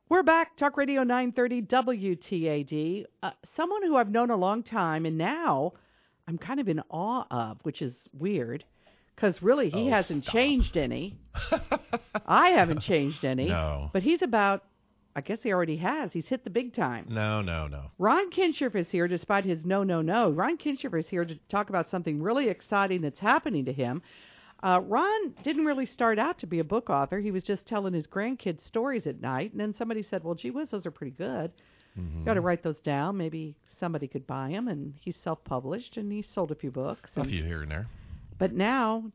We're back, Talk Radio 930 WTAD. Someone who I've known a long time, and now I'm kind of in awe of, which is weird, because really he hasn't changed any. I haven't changed any. No. But he's about, I guess he already has. He's hit the big time. No. Ron Kinshirf is here despite his no. Ron Kinshirf is here to talk about something really exciting that's happening to him. Ron didn't really start out to be a book author. He was just telling his grandkids stories at night, and then somebody said, well, gee whiz, those are pretty good. You got to write those down. Maybe somebody could buy them, and he's self-published, and he sold a few books. A few here and there. But now,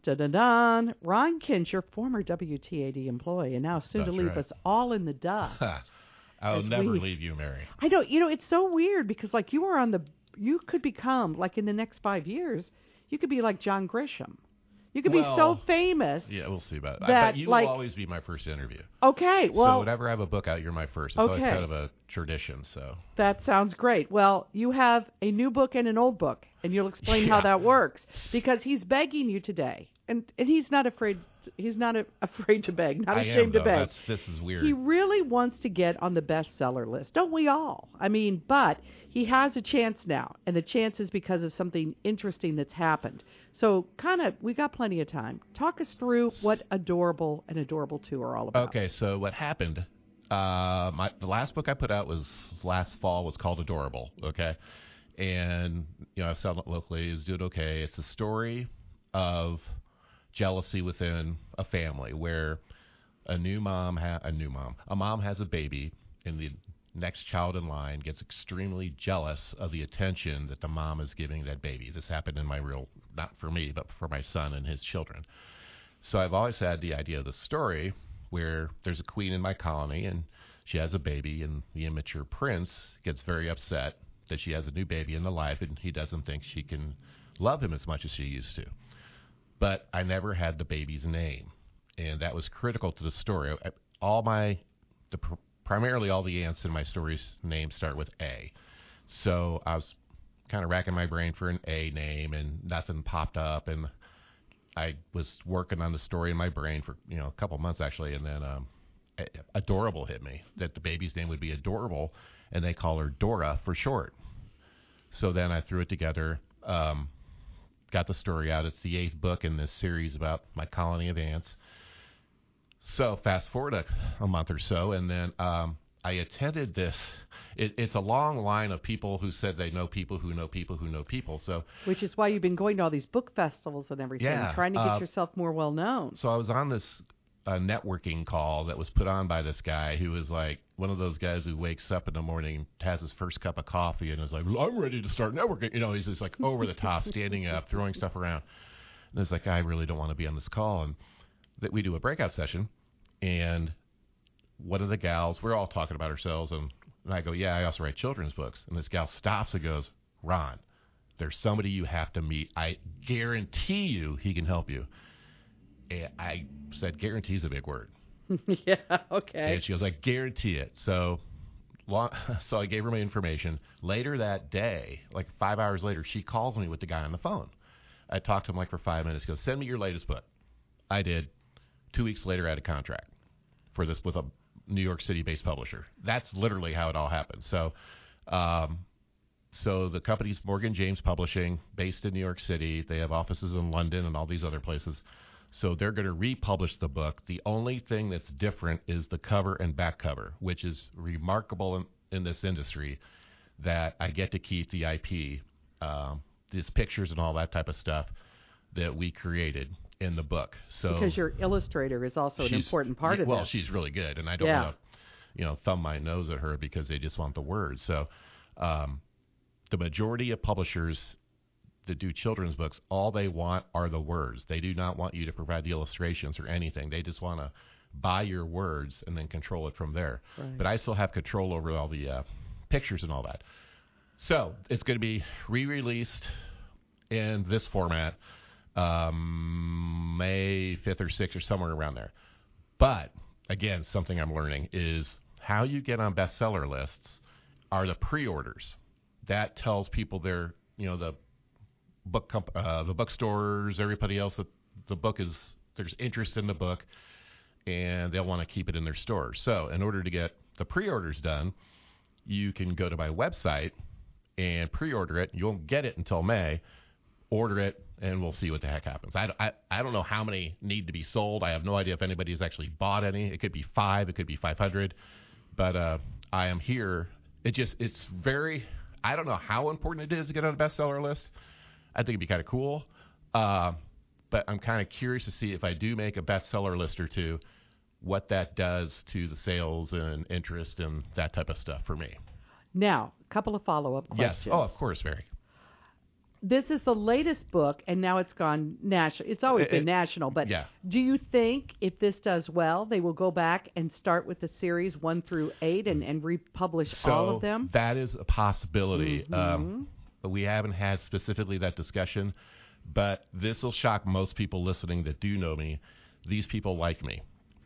dun, Ron Kinshirf, former WTAD employee, and now soon to leave us all in the dust. I'll never leave you, Mary. I don't, it's so weird because, like, you could become, like, in the next 5 years, you could be like John Grisham. You could be so famous. Yeah, we'll see about it. But you will always be my first interview. Okay, well. So whenever I have a book out, you're my first. It's always kind of a tradition, so. That sounds great. Well, you have a new book and an old book, and you'll explain how that works. Because he's begging you today, and he's not afraid. He's not afraid to beg, not ashamed to beg. This is weird. He really wants to get on the bestseller list, don't we all? I mean, but he has a chance now, and the chance is because of something interesting that's happened. So, we got plenty of time. Talk us through what Adorable and Adorable 2 are all about. Okay, so what happened, the last book I put out was last fall, was called Adorable, okay? And, I sell it locally, it's doing okay. It's a story of jealousy within a family where a mom has a baby, and the next child in line gets extremely jealous of the attention that the mom is giving that baby. This happened in my not for me, but for my son and his children. So I've always had the idea of the story where there's a queen in my colony and she has a baby, and the immature prince gets very upset that she has a new baby in the life and he doesn't think she can love him as much as she used to. But I never had the baby's name, and that was critical to the story. Primarily all the ants in my story's names start with A. So I was kind of racking my brain for an A name, and nothing popped up. And I was working on the story in my brain for a couple months, actually, and then Adorable hit me, that the baby's name would be Adorable, and they call her Dora for short. So then I threw it together, got the story out. It's the 8th book in this series about my colony of ants. So fast forward a month or so, and then I attended this. It's a long line of people who said they know people who know people who know people. So, which is why you've been going to all these book festivals and everything, trying to get yourself more well known. So I was on this networking call that was put on by this guy who was like one of those guys who wakes up in the morning, has his first cup of coffee, and is like, well, I'm ready to start networking. He's just like over the top, standing up, throwing stuff around. And it's like, I really don't want to be on this call. And that we do a breakout session, and one of the gals, we're all talking about ourselves, and I go, yeah, I also write children's books. And this gal stops and goes, Ron, there's somebody you have to meet. I guarantee you he can help you. And I said, guarantee is a big word. Yeah, okay. And she goes, I guarantee it. So I gave her my information. Later that day, like 5 hours later, she calls me with the guy on the phone. I talked to him for 5 minutes. He goes, send me your latest book. I did. 2 weeks later, I had a contract for this with a New York City-based publisher. That's literally how it all happened. So the company's Morgan James Publishing, based in New York City. They have offices in London and all these other places. So they're going to republish the book. The only thing that's different is the cover and back cover, which is remarkable in this industry, that I get to keep the IP, these pictures and all that type of stuff that we created in the book. So because your illustrator is also an important part of this. Well, she's really good, and I don't want to, thumb my nose at her because they just want the words. So the majority of publishers that do children's books, all they want are the words. They do not want you to provide the illustrations or anything. They just want to buy your words and then control it from there. Right. But I still have control over all the pictures and all that. So it's going to be re-released in this format May 5th or 6th or somewhere around there. But, again, something I'm learning is how you get on bestseller lists are the pre-orders. That tells people the bookstores, everybody else, that the book is, there's interest in the book. and they'll want to keep it in their stores. So in order to get the pre-orders done, you can go to my website and pre-order it. You won't get it until May. Order it, and we'll see what the heck happens. I don't know how many need to be sold. I have no idea if anybody's actually bought any. It could be 5. It could be 500. But I am here. It's very, I don't know how important it is to get on a bestseller list. I think it'd be kind of cool. But I'm kind of curious to see if I do make a bestseller list or two, what that does to the sales and interest and that type of stuff for me. Now, a couple of follow-up questions. Yes. Oh, of course, Mary. This is the latest book, and now it's gone national. It's always been national, but do you think if this does well, they will go back and start with the series 1 through 8 and republish all of them? That is a possibility. Mm-hmm. We haven't had specifically that discussion, but this will shock most people listening that do know me. These people like me.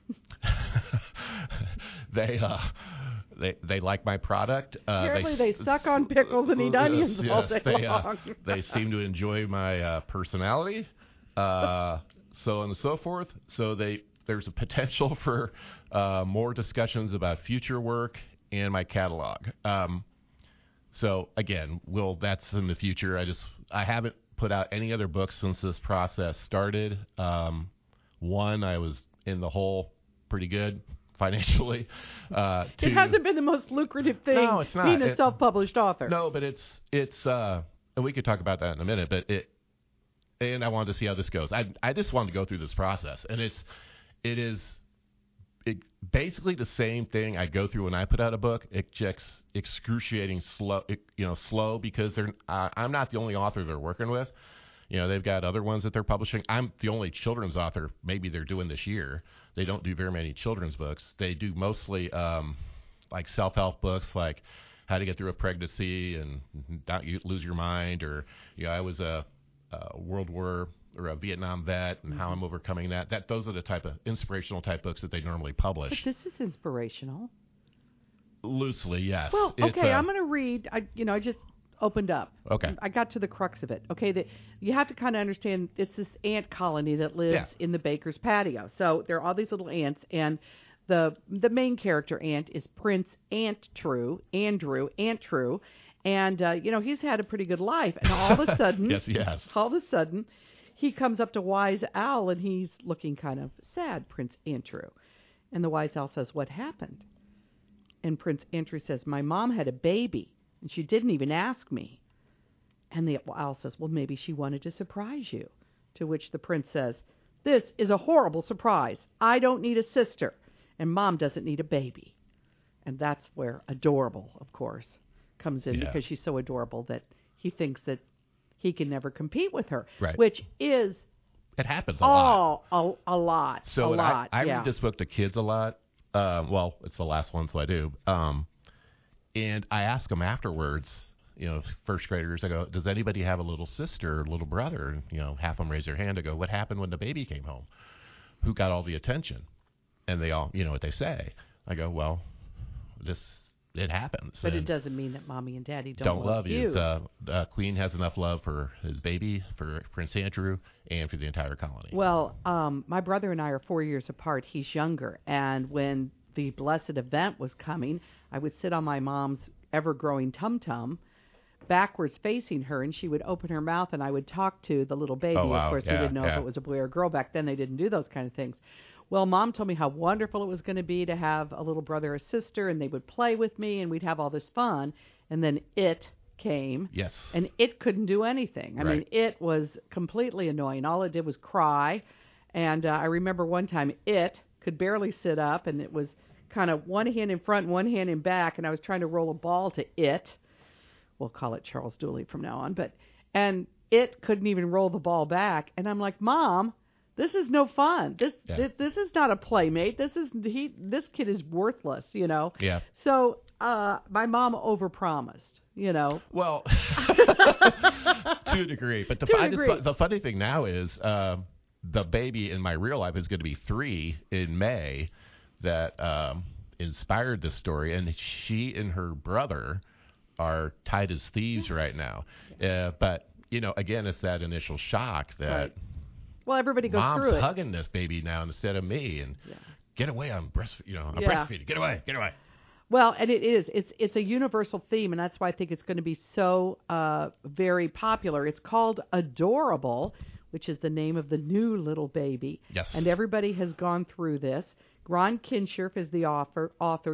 They like my product. Apparently they suck on pickles and eat onions all day long. They seem to enjoy my personality, so on and so forth. So there's a potential for more discussions about future work and my catalog. So again, that's in the future. I haven't put out any other books since this process started. One, I was in the hole pretty good financially. It hasn't been the most lucrative thing. No, it's not. Being a self-published author. No, but it's and we could talk about that in a minute. But and I wanted to see how this goes. I just wanted to go through this process, and it is basically the same thing I go through when I put out a book. It's just excruciating slow because I'm not the only author they're working with. They've got other ones that they're publishing. I'm the only children's author maybe they're doing this year. They don't do very many children's books. They do mostly like self-help books, like how to get through a pregnancy and not lose your mind, or I was a World War or a Vietnam vet and how I'm overcoming that. Those are the type of inspirational type books that they normally publish. But this is inspirational. Loosely, yes. Well, okay, I'm going to read. I just opened up. Okay. I got to the crux of it. Okay, you have to kind of understand it's this ant colony that lives in the baker's patio. So there are all these little ants, and the main character ant is Prince Andrew, and he's had a pretty good life. And all of a sudden, yes, he has. All of a sudden, he comes up to Wise Owl, and he's looking kind of sad, Prince Andrew. And the Wise Owl says, "What happened?" And Prince Andrew says, "My mom had a baby, and she didn't even ask me." And the owl says, "Well, maybe she wanted to surprise you." To which the prince says, "This is a horrible surprise. I don't need a sister, and Mom doesn't need a baby." And that's where adorable, of course, comes in, because she's so adorable that he thinks that he can never compete with her, right. Which is... It happens a lot. A lot. So a lot. I read this book to kids a lot. Well, it's the last one, so I do. And I ask them afterwards, first graders, I go, "Does anybody have a little sister or little brother?" And, half of them raise their hand. I go, "What happened when the baby came home? Who got all the attention?" And they all, what they say. I go, "Well, it happens." But it doesn't mean that Mommy and Daddy don't love you. Queen has enough love for his baby, for Prince Andrew, and for the entire colony. Well, my brother and I are 4 years apart. He's younger. And when the blessed event was coming, I would sit on my mom's ever-growing tum-tum, backwards facing her, and she would open her mouth, and I would talk to the little baby. Oh, wow. Of course, we didn't know if it was a boy or a girl. Back then, they didn't do those kind of things. Well, Mom told me how wonderful it was going to be to have a little brother or sister, and they would play with me, and we'd have all this fun. And then it came. Yes. And it couldn't do anything. I mean, it was completely annoying. All it did was cry. And I remember one time it could barely sit up, and it was kind of one hand in front and one hand in back, and I was trying to roll a ball to it. We'll call it Charles Dooley from now on. And it couldn't even roll the ball back. And I'm like, "Mom, this is no fun. This is not a playmate. This kid is worthless, Yeah. So my mom overpromised, Well, to a degree. But the funny thing now is the baby in my real life is going to be 3 in May that inspired this story, and she and her brother are tight as thieves right now. But again, it's that initial shock that. Right. Well, everybody goes Mom's through it. hugging this baby now instead of me, and get away, I'm I'm Yeah. breastfeeding, get away, get away. Well, and it is. It's a universal theme, and that's why I think it's going to be so very popular. It's called Adorable, which is the name of the new little baby. Yes. And everybody has gone through this. Ron Kinshirf is the author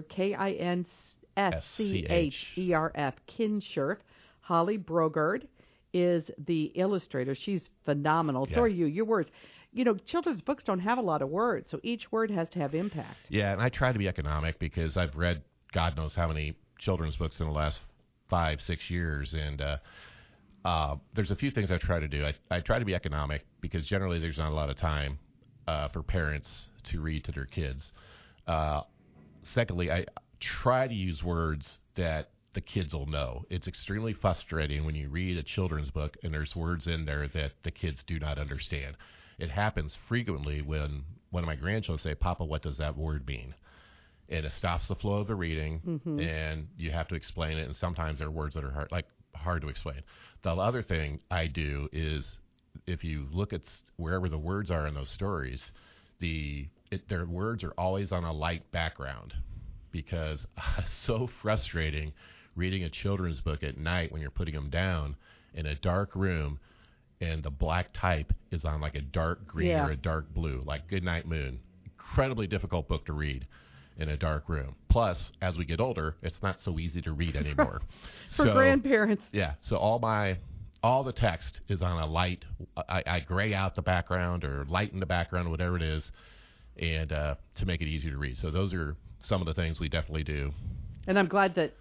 Kinschерf. Kinshirf. Holly Brogard is the illustrator. She's phenomenal. Yeah. So are you. Your words. Children's books don't have a lot of words, so each word has to have impact. Yeah, and I try to be economic because I've read God knows how many children's books in the last 5-6 years, and there's a few things I try to do. I try to be economic because generally there's not a lot of time for parents to read to their kids. Secondly, I try to use words that the kids will know. It's extremely frustrating when you read a children's book and there's words in there that the kids do not understand. It happens frequently when one of my grandchildren say, "Papa, what does that word mean?" And it stops the flow of the reading, and you have to explain it. And sometimes there are words that are hard to explain. The other thing I do is, if you look at wherever the words are in those stories, their words are always on a light background, because it's so frustrating reading a children's book at night when you're putting them down in a dark room and the black type is on like a dark green or a dark blue, like Goodnight Moon. Incredibly difficult book to read in a dark room. Plus, as we get older, it's not so easy to read anymore. For grandparents. Yeah. So all the text is on a light. I gray out the background or lighten the background, whatever it is, and to make it easier to read. So those are some of the things we definitely do. And I'm glad that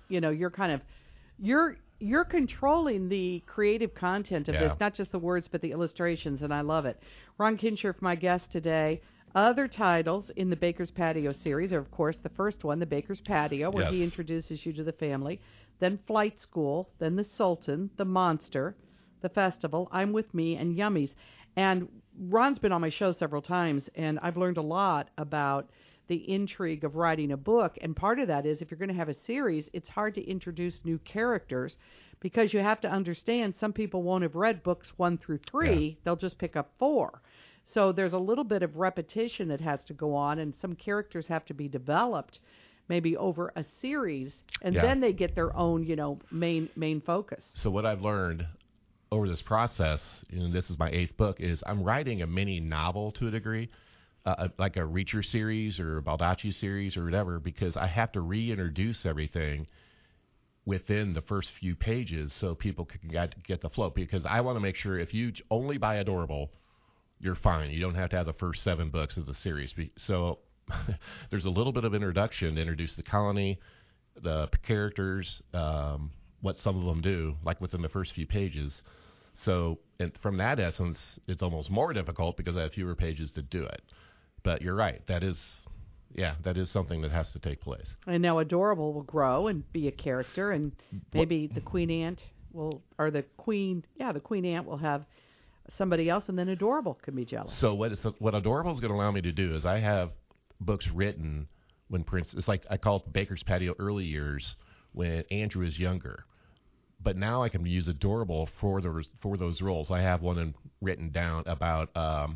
you're controlling the creative content of this, not just the words, but the illustrations, and I love it. Ron Kinshirf, my guest today. Other titles in the Baker's Patio series are, of course, the first one, The Baker's Patio, where he introduces you to the family, then Flight School, then The Sultan, The Monster, The Festival, I'm With Me, and Yummies. And Ron's been on my show several times, and I've learned a lot about the intrigue of writing a book, and part of that is if you're going to have a series, it's hard to introduce new characters because you have to understand some people won't have read books 1 through 3, they'll just pick up 4. So there's a little bit of repetition that has to go on, and some characters have to be developed maybe over a series, and then they get their own, main focus. So what I've learned over this process, and this is my 8th book, is I'm writing a mini novel to a degree. Like a Reacher series or a Baldacci series or whatever, because I have to reintroduce everything within the first few pages so people can get the flow. Because I want to make sure if you only buy Adorable, you're fine. You don't have to have the first 7 books of the series. So there's a little bit of introduction to introduce the colony, the characters, what some of them do, like within the first few pages. So and from that essence, it's almost more difficult because I have fewer pages to do it. But you're right. That is something that has to take place. And now Adorable will grow and be a character, and maybe the Queen Ant the Queen Ant will have somebody else, and then Adorable can be jealous. So what Adorable is going to allow me to do is I have books written when Prince. It's like I call it Baker's Patio early years when Andrew is younger. But now I can use Adorable for those roles. I have one written down about.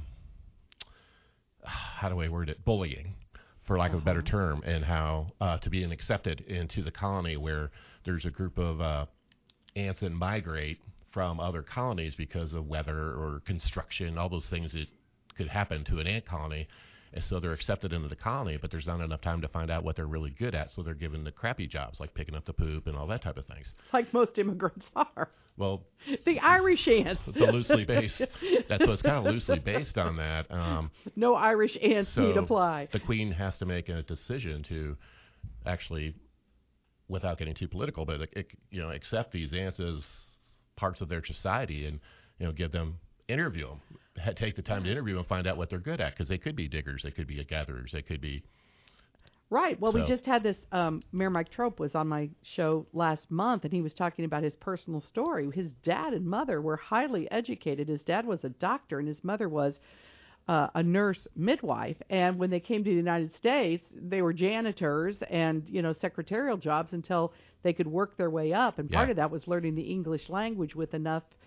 How do I word it? Bullying, for lack of a better term, and how to be accepted into the colony where there's a group of ants that migrate from other colonies because of weather or construction, all those things that could happen to an ant colony. And so they're accepted into the colony, but there's not enough time to find out what they're really good at, so they're given the crappy jobs, like picking up the poop and all that type of things. Like most immigrants are. Well, the Irish ants. It's loosely based. It's kind of loosely based on that. No Irish ants need apply. The Queen has to make a decision to actually, without getting too political, but accept these ants as parts of their society and interview them. Take the time to interview them, find out what they're good at, because they could be diggers, they could be gatherers, they could be. Right. Well, we just had this, Mayor Mike Trope was on my show last month, and he was talking about his personal story. His dad and mother were highly educated. His dad was a doctor, and his mother was a nurse midwife. And when they came to the United States, they were janitors and, secretarial jobs until they could work their way up. And part of that was learning the English language with enough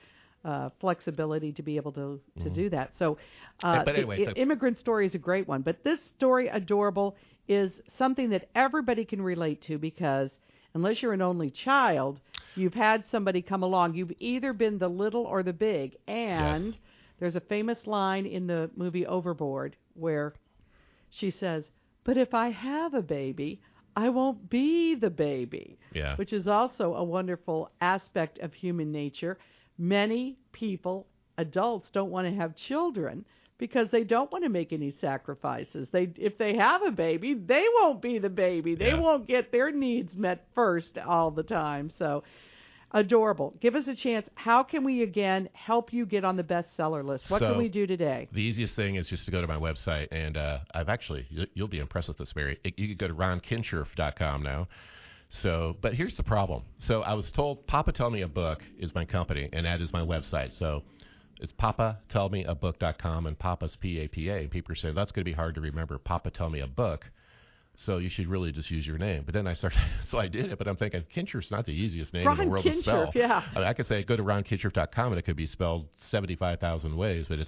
flexibility to be able to do that. So, but anyway, Immigrant Story is a great one. But this story, Adorable, is something that everybody can relate to because unless you're an only child, you've had somebody come along. You've either been the little or the big. And yes. there's a famous line in the movie Overboard where she says, "But if I have a baby, I won't be the baby," Yeah. which is also a wonderful aspect of human nature. Many people, adults, don't want to have children because they don't want to make any sacrifices. If they have a baby, they won't be the baby. They won't get their needs met first all the time. So, Adorable. Give us a chance. How can we, again, help you get on the bestseller list? What can we do today? The easiest thing is just to go to my website, and I've actually, you'll be impressed with this, Mary. You could go to ronkinshirf.com now. So, but here's the problem. So I was told Papa Tell Me a Book is my company, and that is my website. So it's papatellmeabook.com, and Papa's P-A-P-A. And people are saying, that's going to be hard to remember, Papa Tell Me a Book. So you should really just use your name. But then I started, so I did it, but I'm thinking, Kinshirf's not the easiest name in the world to spell. Yeah. I could say, go to ronkinshirf.com, and it could be spelled 75,000 ways, but it's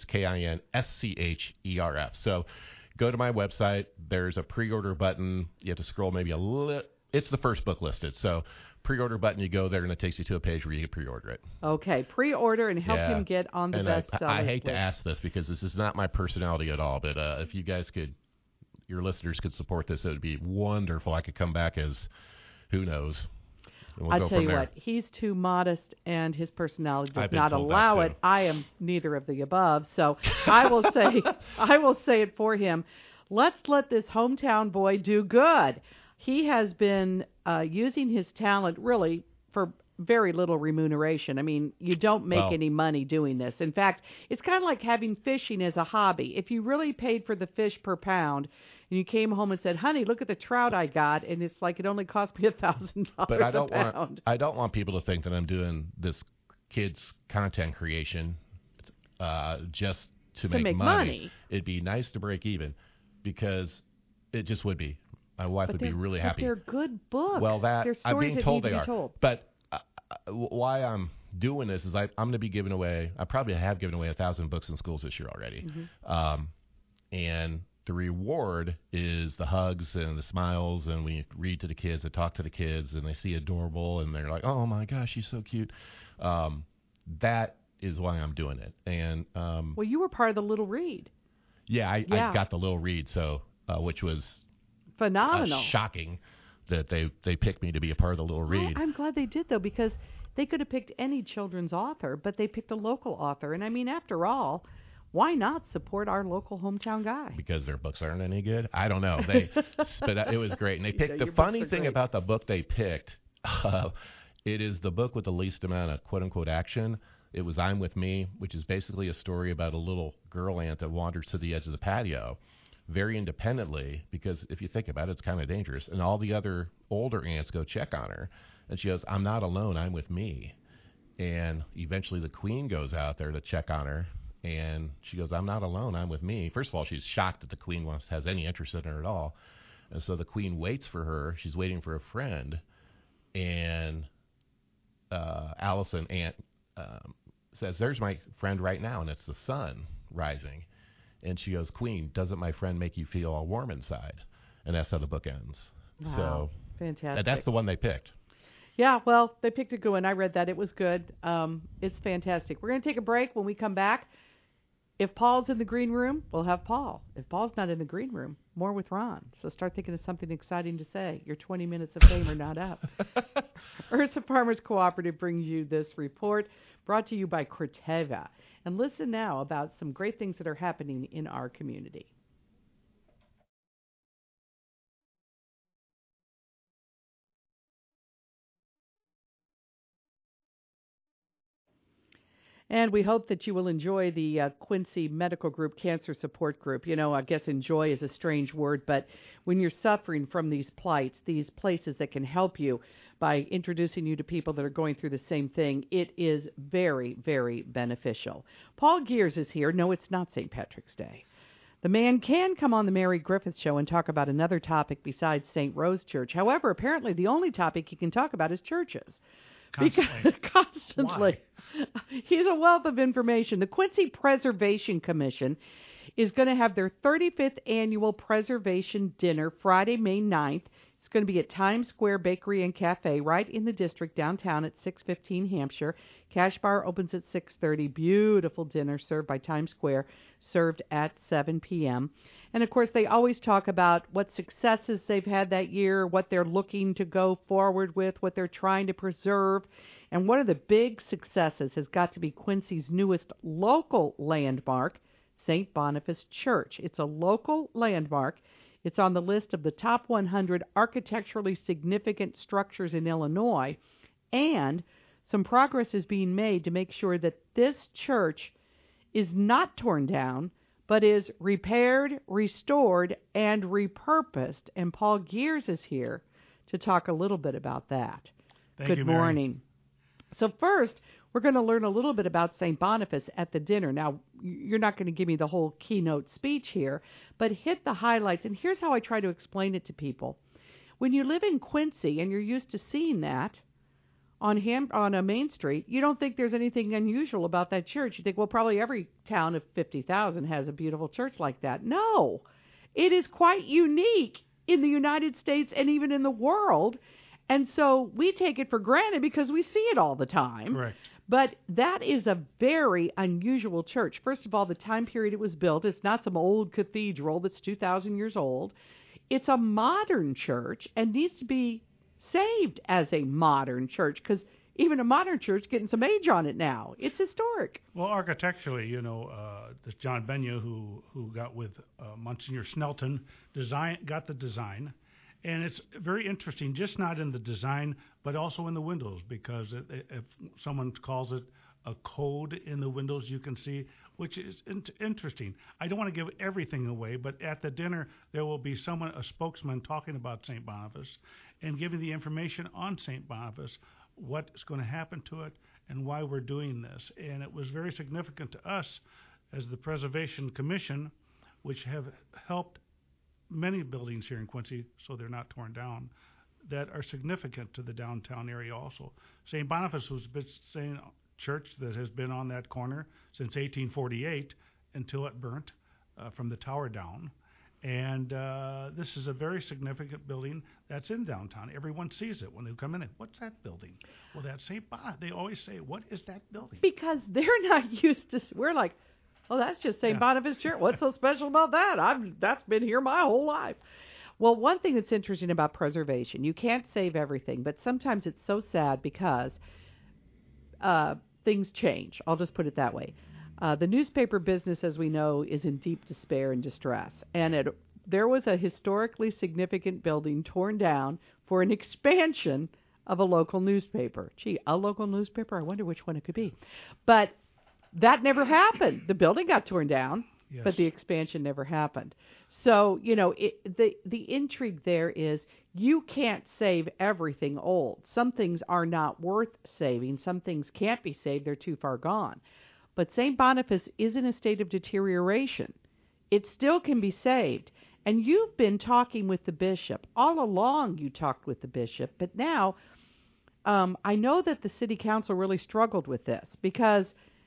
Kinscherf. So go to my website. There's a pre-order button. You have to scroll maybe a little. It's the first book listed. So pre-order button, you go there, and it takes you to a page where you can pre-order it. Okay, pre-order and help him get on the bestseller list. I hate to ask this because this is not my personality at all, but if you guys could, your listeners could support this, it would be wonderful. I could come back as, who knows. I'll tell you what, he's too modest, and his personality does not allow it. I am neither of the above, so I will say it for him. Let's let this hometown boy do good. He has been using his talent really for very little remuneration. I mean, you don't make any money doing this. In fact, it's kind of like having fishing as a hobby. If you really paid for the fish per pound, and you came home and said, "Honey, look at the trout I got," and it's like it only cost me $1,000 but I don't a pound. I don't want people to think that I'm doing this kids content creation just to make money. It'd be nice to break even because it just would be. My wife would be really happy. But they're good books. Well, they're I'm being told they are. Told. But why I'm doing this is I'm going to be giving away. I probably have given away 1,000 books in schools this year already, and the reward is the hugs and the smiles, and when you read to the kids and talk to the kids, and they see Adorable, and they're like, "Oh my gosh, she's so cute." That is why I'm doing it. And well, you were part of the Little Read. Yeah, I got the Little Read, so which was phenomenal. Shocking that they picked me to be a part of the Little Read. I'm glad they did, though, because they could have picked any children's author, but they picked a local author. And I mean, after all, why not support our local hometown guy? Because their books aren't any good? I don't know. But it was great. And they picked the funny thing about the book they picked. It is the book with the least amount of quote-unquote action. It was I'm With Me, which is basically a story about a little girl ant that wanders to the edge of the patio very independently, because if you think about it, it's kind of dangerous. And all the other older ants go check on her. And she goes, "I'm not alone, I'm with me." And eventually the queen goes out there to check on her. And she goes, "I'm not alone, I'm with me." First of all, she's shocked that the queen has any interest in her at all. And so the queen waits for her. She's waiting for a friend. And Allison Ant says, "There's my friend right now," and it's the sun rising. And she goes, "Queen, doesn't my friend make you feel all warm inside?" And that's how the book ends. Wow, so fantastic. That's the one they picked. Yeah, well, they picked a good one. I read that. It was good. It's fantastic. We're going to take a break. When we come back, if Paul's in the green room, we'll have Paul. If Paul's not in the green room, more with Ron. So start thinking of something exciting to say. Your 20 minutes of fame are not up. Ursa Farmers Cooperative brings you this report, brought to you by Corteva. And listen now about some great things that are happening in our community. And we hope that you will enjoy the Quincy Medical Group Cancer Support Group. You know, I guess enjoy is a strange word, but when you're suffering from these plights, these places that can help you by introducing you to people that are going through the same thing, it is very, very beneficial. Paul Gears is here. No, it's not St. Patrick's Day. The man can come on the Mary Griffith Show and talk about another topic besides St. Rose Church. However, apparently the only topic he can talk about is churches. Constantly. Constantly. He's a wealth of information. The Quincy Preservation Commission is going to have their 35th annual preservation dinner Friday, May 9th. It's going to be at Times Square Bakery and Cafe right in the district downtown at 615 Hampshire. Cash bar opens at 6:30. Beautiful dinner served by Times Square, served at 7 p.m. And, of course, they always talk about what successes they've had that year, what they're looking to go forward with, what they're trying to preserve. And one of the big successes has got to be Quincy's newest local landmark, St. Boniface Church. It's a local landmark. It's on the list of the top 100 architecturally significant structures in Illinois, and some progress is being made to make sure that this church is not torn down, but is repaired, restored, and repurposed. And Paul Gears is here to talk a little bit about that. Good morning. So first, we're going to learn a little bit about St. Boniface at the dinner. Now, you're not going to give me the whole keynote speech here, but hit the highlights. And here's how I try to explain it to people. When you live in Quincy and you're used to seeing that on a Main Street, you don't think there's anything unusual about that church. You think, well, probably every town of 50,000 has a beautiful church like that. No, it is quite unique in the United States and even in the world. And so we take it for granted because we see it all the time. Correct. But that is a very unusual church. First of all, the time period it was built, it's not some old cathedral that's 2,000 years old. It's a modern church and needs to be saved as a modern church because even a modern church is getting some age on it now. It's historic. Well, architecturally, this John Benya, who got with Monsignor Snelton, got the design. And it's very interesting, just not in the design, but also in the windows, because if someone calls it a code in the windows, you can see, which is interesting. I don't want to give everything away, but at the dinner, there will be a spokesman talking about St. Boniface and giving the information on St. Boniface, what's going to happen to it, and why we're doing this. And it was very significant to us as the Preservation Commission, which have helped many buildings here in Quincy, so they're not torn down, that are significant to the downtown area also. St. Boniface was the same church that has been on that corner since 1848 until it burnt from the tower down. And this is a very significant building that's in downtown. Everyone sees it when they come in. What's that building? Well, that's St. Boniface. They always say, what is that building? Because they're not used to, we're like, oh, that's just St. Boniface Church. What's so special about that? That's been here my whole life. Well, one thing that's interesting about preservation, you can't save everything, but sometimes it's so sad because things change. I'll just put it that way. The newspaper business, as we know, is in deep despair and distress. And there was a historically significant building torn down for an expansion of a local newspaper. Gee, a local newspaper? I wonder which one it could be. But that never happened. The building got torn down, yes, but the expansion never happened. So, the intrigue there is you can't save everything old. Some things are not worth saving. Some things can't be saved. They're too far gone. But St. Boniface is in a state of deterioration. It still can be saved. And you've been talking with the bishop. All along you talked with the bishop. But now I know that the city council really struggled with this because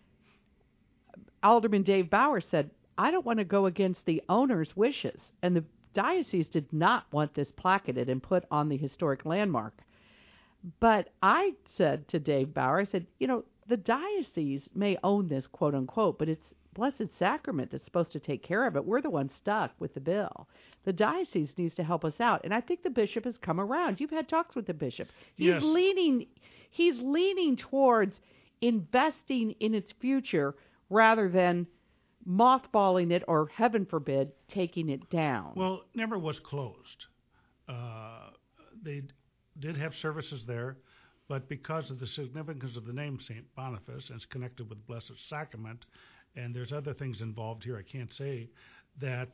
Alderman Dave Bauer said, I don't want to go against the owner's wishes. And the diocese did not want this placarded and put on the historic landmark. But I said to Dave Bauer, I said, the diocese may own this, quote unquote, but it's Blessed Sacrament that's supposed to take care of it. We're the ones stuck with the bill. The diocese needs to help us out. And I think the bishop has come around. You've had talks with the bishop. Yes. He's leaning towards investing in its future rather than mothballing it or, heaven forbid, taking it down. Well, it never was closed. They did have services there, but because of the significance of the name St. Boniface, and it's connected with Blessed Sacrament, and there's other things involved here I can't say, that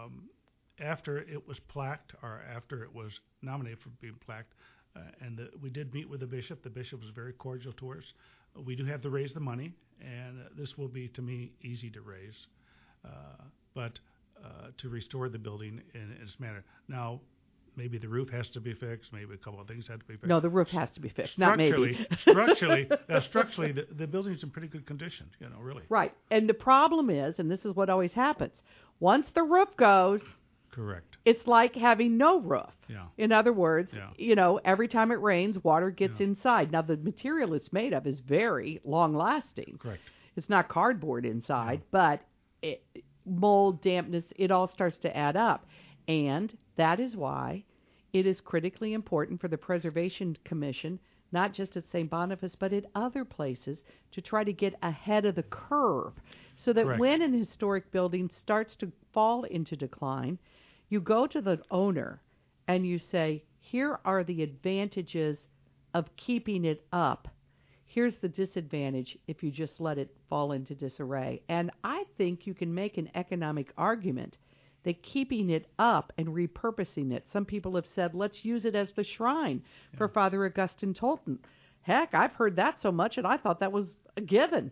after it was plaqued, or after it was nominated for being plaqued, we did meet with the bishop. The bishop was very cordial to us. We do have to raise the money, and this will be, to me, easy to raise, but to restore the building in its manner. Now, maybe the roof has to be fixed, maybe a couple of things have to be fixed. No, the roof has to be fixed, not maybe. Structurally, the building's in pretty good condition, really. Right. And the problem is, and this is what always happens, once the roof goes, correct, it's like having no roof. Yeah. In other words, Yeah. Every time it rains, water gets Yeah. inside. Now, the material it's made of is very long-lasting. Correct. It's not cardboard inside, but mold, dampness, it all starts to add up. And that is why it is critically important for the Preservation Commission, not just at St. Boniface, but at other places, to try to get ahead of the curve so that Correct. when an historic building starts to fall into decline, you go to the owner and you say, here are the advantages of keeping it up. Here's the disadvantage if you just let it fall into disarray. And I think you can make an economic argument that keeping it up and repurposing it, some people have said, let's use it as the shrine for Father Augustine Tolton. Heck, I've heard that so much, and I thought that was a given,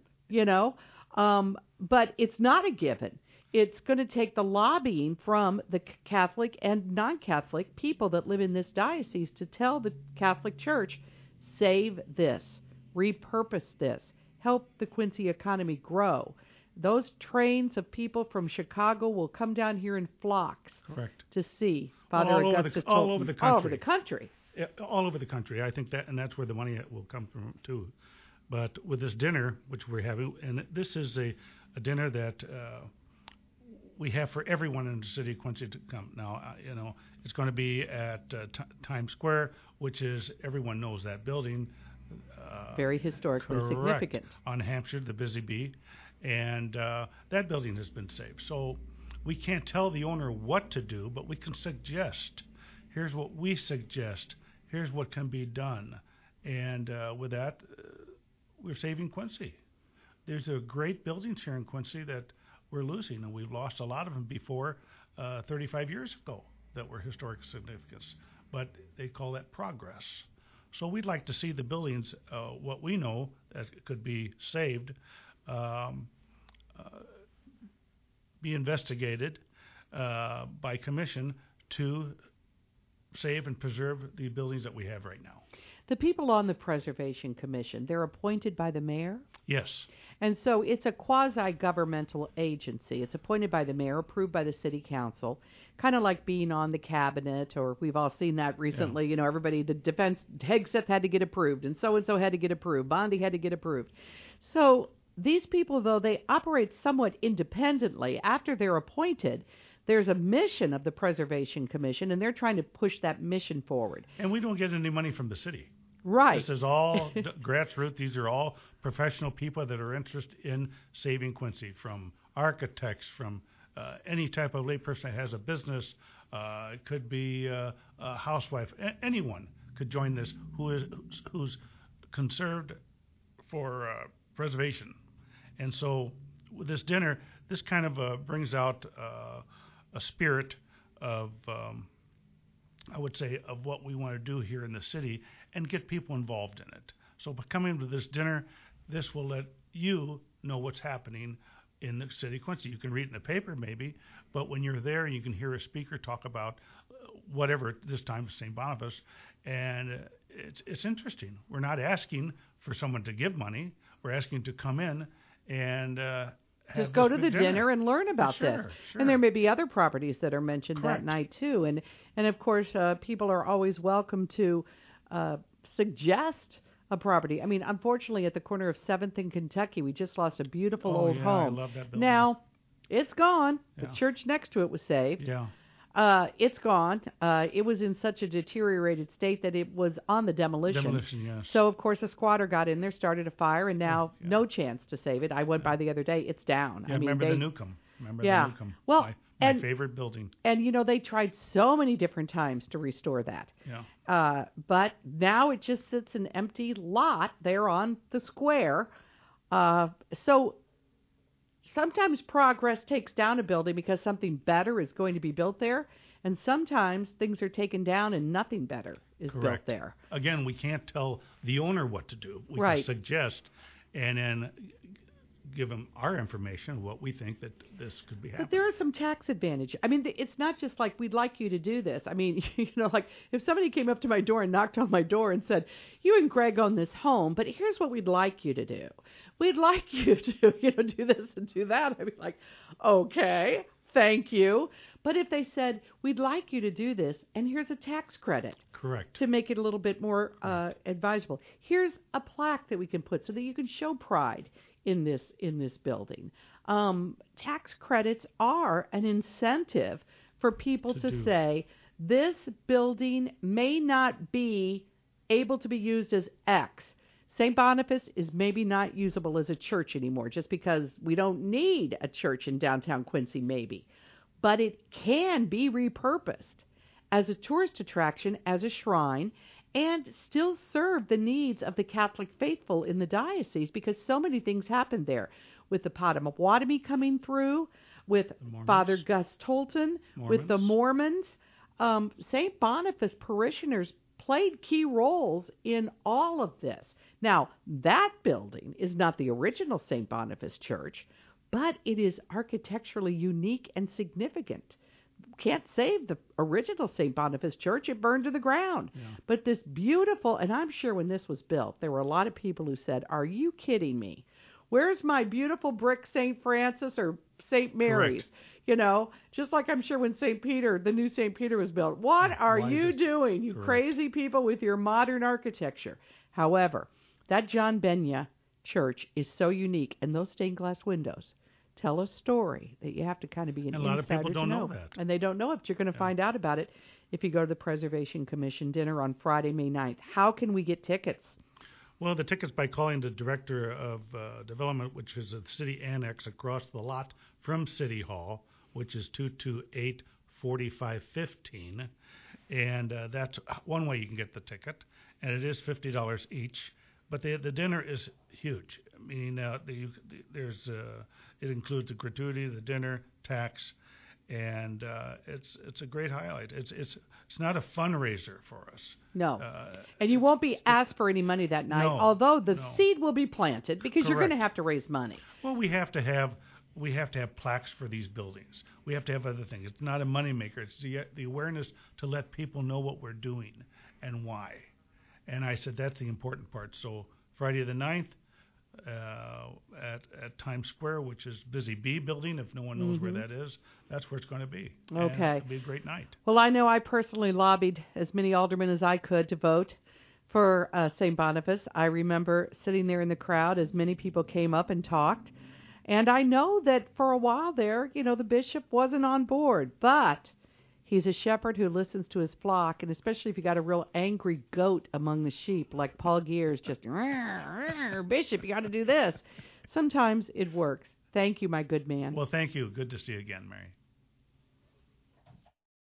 But it's not a given. It's going to take the lobbying from the Catholic and non-Catholic people that live in this diocese to tell the Catholic Church, save this, repurpose this, help the Quincy economy grow. Those trains of people from Chicago will come down here in flocks. Correct. To see Father Augustus Tolton. All over the country. All over the country. Yeah, all over the country. I think that's where the money will come from too. But with this dinner, which we're having, and this is a dinner that we have for everyone in the city of Quincy to come. Now, it's going to be at Times Square, which is, everyone knows that building. Very historically correct, significant. On Hampshire, the Busy Bee. And that building has been saved. So we can't tell the owner what to do, but we can suggest. Here's what we suggest. Here's what can be done. And with that, we're saving Quincy. There's a great buildings here in Quincy that we're losing, and we've lost a lot of them before 35 years ago that were historic significance. But they call that progress. So we'd like to see the buildings, what we know that could be saved, be investigated by commission to save and preserve the buildings that we have right now. The people on the Preservation Commission, they're appointed by the mayor? Yes. And so it's a quasi-governmental agency. It's appointed by the mayor, approved by the city council, kind of like being on the cabinet, or we've all seen that recently. Yeah. Everybody, the defense, Hegseth had to get approved, and so had to get approved, Bondi had to get approved. So these people, though, they operate somewhat independently. After they're appointed, there's a mission of the Preservation Commission, and they're trying to push that mission forward. And we don't get any money from the city. Right. This is all grassroots. These are all professional people that are interested in saving Quincy, from architects, from any type of layperson that has a business. It could be a housewife. Anyone could join this who's conserved for preservation. And so with this dinner, this kind of brings out a spirit of, I would say, of what we want to do here in the city and get people involved in it. So by coming to this dinner, this will let you know what's happening in the city of Quincy. You can read it in the paper maybe, but when you're there, you can hear a speaker talk about whatever, this time St. Boniface, and it's interesting. We're not asking for someone to give money. We're asking to come in and just go to the dinner and learn about this. Sure. And there may be other properties that are mentioned Correct. that night too. And of course, people are always welcome to suggest a property. I mean, unfortunately, at the corner of 7th and Kentucky, we just lost a beautiful old home. I love that building. Now, it's gone. Yeah. The church next to it was saved. Yeah. It's gone. It was in such a deteriorated state that it was on the demolition. Demolition, yes. So, of course, a squatter got in there, started a fire, and now no chance to save it. I went by the other day. It's down. Yeah, I mean, remember the Newcomb. The Newcomb. Well, my favorite building. And, they tried so many different times to restore that. Yeah. But now it just sits an empty lot there on the square. So sometimes progress takes down a building because something better is going to be built there. And sometimes things are taken down and nothing better is Correct. built there. Again, we can't tell the owner what to do. We Right. can suggest and then give them our information, what we think that this could be happening. But there are some tax advantage. I mean, it's not just like we'd like you to do this. I mean, like if somebody came up to my door and knocked on my door and said, "You and Greg own this home, but here's what we'd like you to do. We'd like you to, do this and do that." I'd be like, "Okay, thank you." But if they said, "We'd like you to do this, and here's a tax credit." Correct. To make it a little bit more advisable. Here's a plaque that we can put so that you can show pride in this building. Tax credits are an incentive for people to say, this building may not be able to be used as X. St. Boniface is maybe not usable as a church anymore just because we don't need a church in downtown Quincy maybe. But it can be repurposed as a tourist attraction, as a shrine, and still serve the needs of the Catholic faithful in the diocese because so many things happened there. With the Potawatomi coming through, with Father Gus Tolton, with the Mormons, St. Boniface parishioners played key roles in all of this. Now, that building is not the original St. Boniface Church, but it is architecturally unique and significant. Can't save the original St. Boniface Church. It burned to the ground. Yeah. But this beautiful, and I'm sure when this was built, there were a lot of people who said, "Are you kidding me? Where's my beautiful brick St. Francis or St. Mary's?" Correct. Just like I'm sure when St. Peter, the new St. Peter was built. What are you doing, you crazy people with your modern architecture? However, that John Benya church is so unique, and those stained glass windows tell a story that you have to kind of be an insider to know. A lot of people don't know that. And they don't know it, but you're going to find out about it if you go to the Preservation Commission dinner on Friday, May 9th. How can we get tickets? Well, the tickets by calling the Director of Development, which is a city annex across the lot from City Hall, which is 228-4515. And that's one way you can get the ticket. And it is $50 each. But the dinner is huge. I mean, it includes the gratuity, the dinner, tax, and it's a great highlight. It's not a fundraiser for us. No, and you won't be asked for any money that night. Although the seed will be planted because you're going to have to raise money. Well, we have to have plaques for these buildings. We have to have other things. It's not a moneymaker. It's the awareness to let people know what we're doing and why. And I said that's the important part. So Friday the 9th at Times Square, which is Busy Bee Building, if no one knows where that is, that's where it's going to be. Okay. And it'll be a great night. Well, I know I personally lobbied as many aldermen as I could to vote for St. Boniface. I remember sitting there in the crowd as many people came up and talked. And I know that for a while there, the bishop wasn't on board, but he's a shepherd who listens to his flock, and especially if you got a real angry goat among the sheep, like Paul Gears, just, "Bishop, you got to do this." Sometimes it works. Thank you, my good man. Well, thank you. Good to see you again, Mary.